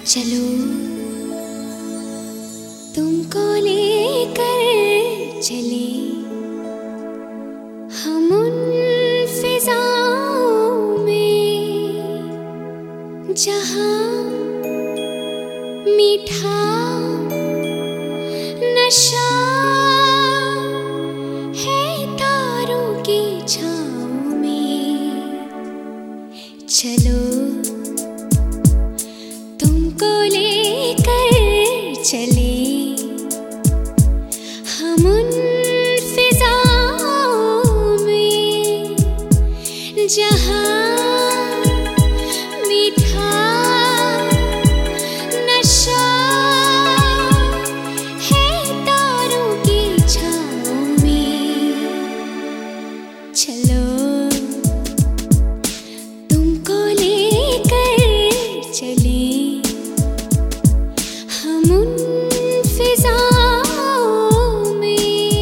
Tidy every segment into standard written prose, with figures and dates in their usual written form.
चलो तुमको लेकर चले हम उन फिजाओं में जहां मीठा नशा है तारों की छाँव में। चलो तुमको लेकर चले हम उन फिजाओं में जहां मीठा नशा है तारों की छाँव में। चलो तुमको लेकर चले हम उन फिजाओं में।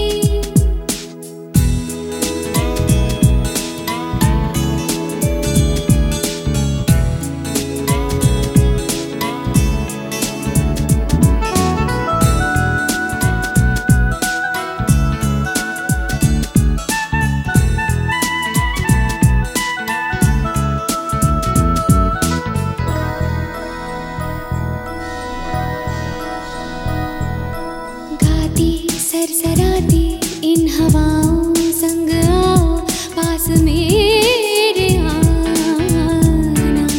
सरसराती इन हवाओं संग आओ पास मेरे आना।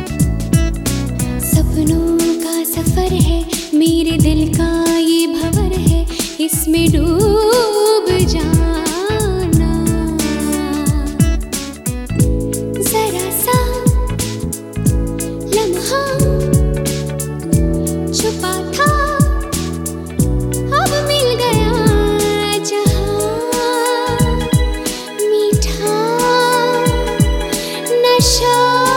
सपनों का सफर है मेरे दिल का ये भंवर है इसमें डूब जाना। जरा सा लम्हा छुपा था अब मिल गया जहां मीठा नशा